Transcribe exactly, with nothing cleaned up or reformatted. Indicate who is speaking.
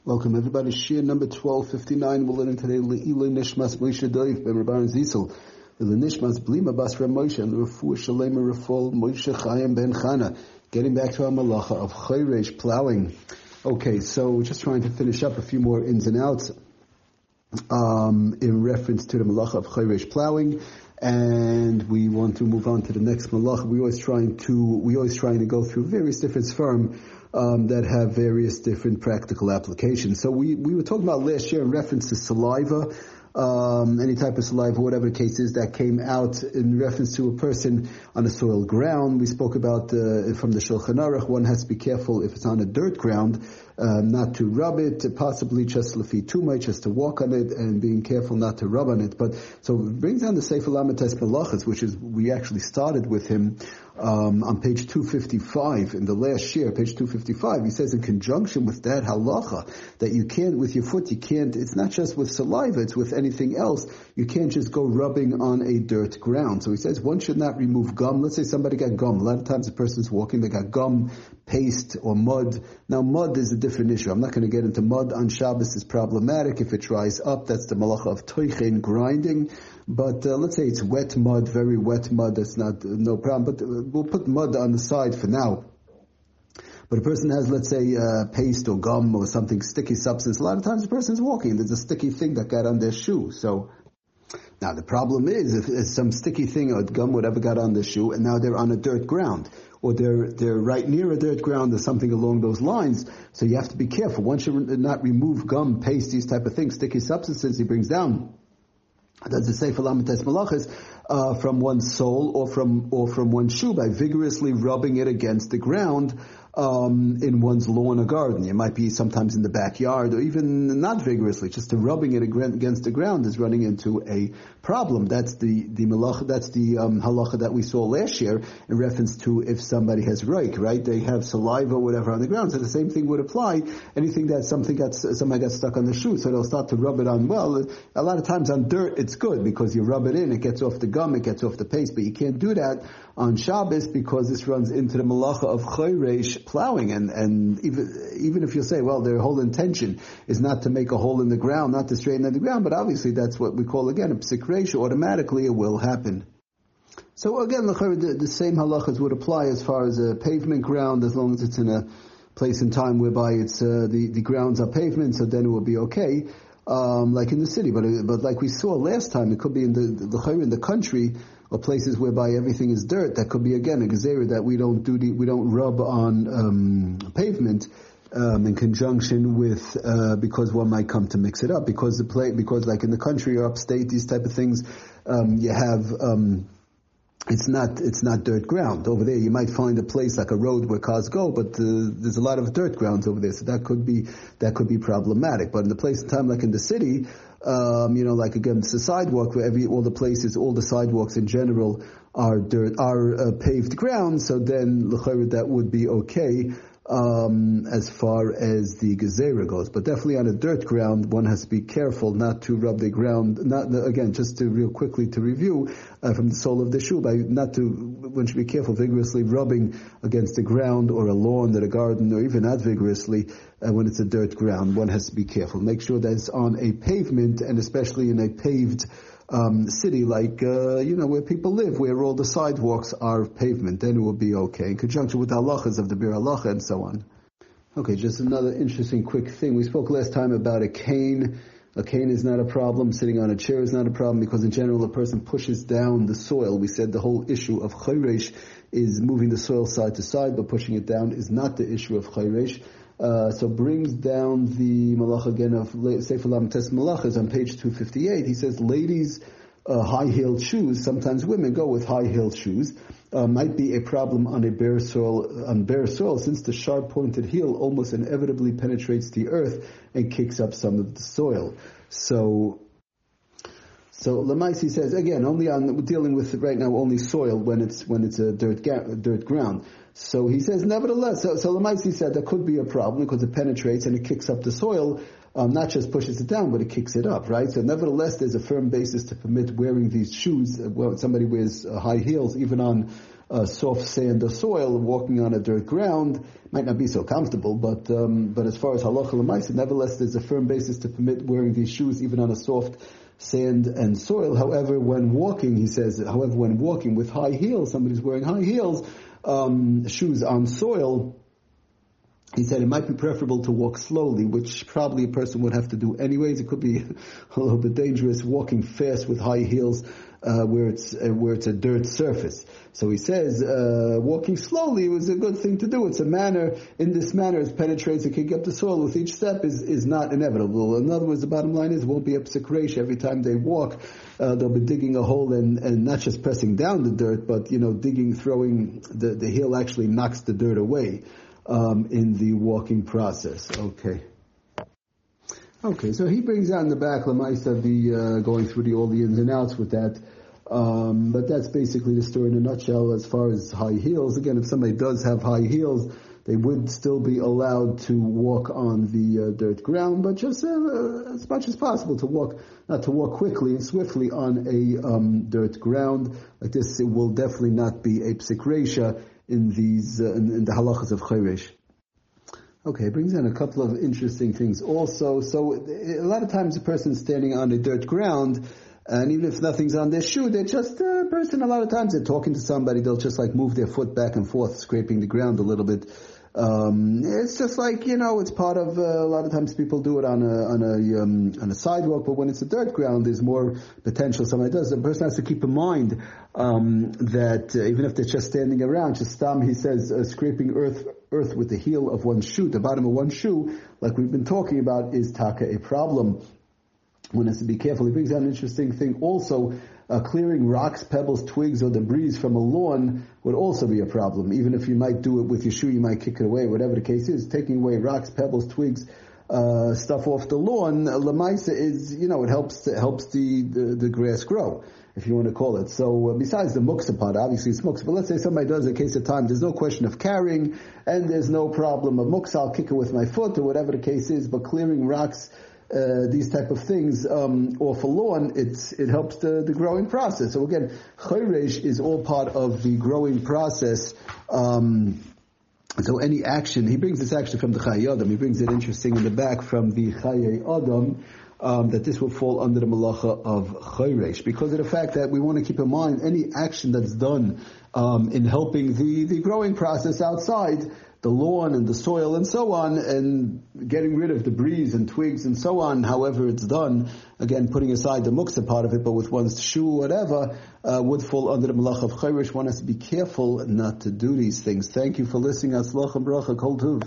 Speaker 1: Welcome everybody. Shir number twelve fifty-nine. We're learning today Le'iloi Nishmas Moshe Doiv Ben Rabban Zisel. Le'iloi Nishmas Blima Bas Reb Moshe and Refuah Shalema Rafol Moshe Chaim Ben Chana. Getting back to our malacha of Chayresh plowing. Okay, so we're just trying to finish up a few more ins and outs um, in reference to the malacha of Chayresh plowing. And we want to move on to the next malacha. We always trying to we always trying to go through various different sfarim um, that have various different practical applications. So we, we were talking about last year in reference to saliva, um, any type of saliva, whatever the case is, that came out in reference to a person on a soil ground. We spoke about uh, from the Shulchan Aruch, one has to be careful if it's on a dirt ground, um, not to rub it, possibly just lefi tumay, just to walk on it, and being careful not to rub on it. But so it brings down the Sefer Lamites Malachas, which is we actually started with him um, on page two fifty-five in the last year, page two fifty-five. He says in conjunction with that halacha that you can't with your foot, you can't. It's not just with saliva; it's with anything else. You can't just go rubbing on a dirt ground. So he says one should not remove gum. Let's say somebody got gum. A lot of times a person's walking, they got gum, paste, or mud. Now mud is a different issue. I'm not going to get into mud on Shabbos. Is problematic if it dries up. That's the malacha of toichen, grinding. But uh, let's say it's wet mud, very wet mud. That's not uh, no problem. But uh, we'll put mud on the side for now. But a person has, let's say, uh, paste or gum or something, sticky substance. A lot of times a person's walking, there's a sticky thing that got on their shoe. So now the problem is if it's some sticky thing or gum, whatever got on the shoe, and now they're on a dirt ground, or they're they're right near a dirt ground or something along those lines. So you have to be careful. One should not remove gum, paste, these type of things, sticky substances he brings down. Does it say for Lamites Malachas uh, from one's sole or from or from one's shoe by vigorously rubbing it against the ground um, in one's lawn or garden? It might be sometimes in the backyard or even not vigorously. Just to rubbing it against the ground is running into a problem. That's the the malacha. That's the um, halacha that we saw last year in reference to if somebody has reik, right? They have saliva or whatever on the ground. So the same thing would apply. Anything that something got somebody got stuck on the shoe, so they'll start to rub it on. Well, a lot of times on dirt it's good because you rub it in, it gets off the gum, it gets off the paste, but you can't do that on Shabbos because this runs into the malacha of chayresh plowing, and, and even, even if you say, well, their whole intention is not to make a hole in the ground, not to straighten out the ground, but obviously that's what we call again a psik resh, automatically it will happen. So again, the, the same halachas would apply as far as a pavement ground, as long as it's in a place and time whereby it's uh, the, the grounds are pavement, so then it will be okay. Um, like in the city, but but like we saw last time, it could be in the the in the country or places whereby everything is dirt. That could be again a gezerah that we don't do the, we don't rub on um, pavement um, in conjunction with uh, because one might come to mix it up because the play because like in the country or upstate these type of things um, you have. Um, It's not, it's not dirt ground. Over there you might find a place like a road where cars go, but uh, there's a lot of dirt grounds over there, so that could be, that could be problematic. But in the place and time like in the city, um, you know, like again, it's a sidewalk where every, all the places, all the sidewalks in general are dirt, are uh, paved ground, so then, l'chayr, that would be okay. Um, as far as the gezerah goes, but definitely on a dirt ground, one has to be careful not to rub the ground. Not again, just to real quickly to review uh, from the sole of the shoe, by not to one should be careful vigorously rubbing against the ground or a lawn or a garden, or even not vigorously uh, when it's a dirt ground. One has to be careful. Make sure that it's on a pavement, and especially in a paved Um, city like, uh, you know, where people live, where all the sidewalks are pavement, then it will be okay, in conjunction with the halachas of the Bir Halacha and so on. Okay, just another interesting quick thing. We spoke last time about a cane. A cane is not a problem. Sitting on a chair is not a problem because in general a person pushes down the soil. We said the whole issue of chayresh is moving the soil side to side, but pushing it down is not the issue of chayresh. Uh, so brings down the malach again of Sefer Lamites Malachas on page two fifty-eight. He says, ladies, uh, high-heeled shoes, sometimes women go with high-heeled shoes, uh, might be a problem on a bare soil, on bare soil, since the sharp-pointed heel almost inevitably penetrates the earth and kicks up some of the soil. So, so Lamaisi says, again, only on, we're dealing with right now only soil when it's, when it's a dirt, ga- dirt ground. So he says, nevertheless, so, so Lamaisi said there could be a problem because it penetrates and it kicks up the soil, um, not just pushes it down, but it kicks it up, right? So nevertheless, there's a firm basis to permit wearing these shoes. Well, somebody wears uh, high heels, even on uh, soft sand or soil, walking on a dirt ground might not be so comfortable, but um, but as far as halacha l'maisa, nevertheless, there's a firm basis to permit wearing these shoes even on a soft sand and soil. However, when walking, he says, however, when walking with high heels, somebody's wearing high heels, um, shoes on soil, he said it might be preferable to walk slowly, which probably a person would have to do anyways. It could be a little bit dangerous walking fast with high heels uh, where it's uh, where it's a dirt surface. So he says uh, walking slowly was a good thing to do. It's a manner, in this manner, it penetrates and kicks up the soil with each step is, is not inevitable. In other words, the bottom line is it won't be a psik reish. Every time they walk, uh, they'll be digging a hole and, and not just pressing down the dirt, but, you know, digging, throwing, the, the heel actually knocks the dirt away. Um, in the walking process. Okay. Okay, so he brings out in the back, Lamaisa, the, uh, going through the, all the ins and outs with that. Um, but that's basically the story in a nutshell as far as high heels. Again, if somebody does have high heels, they would still be allowed to walk on the uh, dirt ground, but just uh, as much as possible to walk, not to walk quickly and swiftly on a um, dirt ground. Like this, it will definitely not be a psik reisha in these, uh, in, in the halachas of chayresh. Okay, it brings in a couple of interesting things also. So a lot of times a person's standing on a dirt ground, and even if nothing's on their shoe, they're just a person, a lot of times they're talking to somebody, they'll just like move their foot back and forth, scraping the ground a little bit. Um, it's just like, you know, it's part of, uh, a lot of times people do it on a, on a, um, on a sidewalk, but when it's a dirt ground, there's more potential somebody does. The person has to keep in mind, um, that uh, even if they're just standing around, just stam, he says, uh, scraping earth, earth with the heel of one shoe, the bottom of one shoe, like we've been talking about, is taka a problem. One has to be careful. He brings out an interesting thing also. Uh, clearing rocks, pebbles, twigs, or debris from a lawn would also be a problem. Even if you might do it with your shoe, you might kick it away. Whatever the case is, taking away rocks, pebbles, twigs, uh, stuff off the lawn, uh, lemaisa is, you know, it helps it helps the, the, the grass grow, if you want to call it. So uh, besides the muksa part, obviously it's muksa, but let's say somebody does a case of time, there's no question of carrying, and there's no problem of muksa, I'll kick it with my foot, or whatever the case is, but clearing rocks, Uh, these type of things um, off a lawn, it's, it helps the, the growing process. So again, chayresh is all part of the growing process. Um, so any action, he brings this actually from the Chayei Adam. He brings it interesting in the back from the Chayei Adam, um, that this will fall under the malacha of chayresh because of the fact that we want to keep in mind any action that's done um, in helping the, the growing process outside, the lawn and the soil and so on, and getting rid of debris and twigs and so on, however it's done, again, putting aside the muksa part of it, but with one's shoe or whatever, uh, would fall under the malach of chayresh. One has to be careful not to do these things. Thank you for listening. Atzlach and bracha, kol tuv.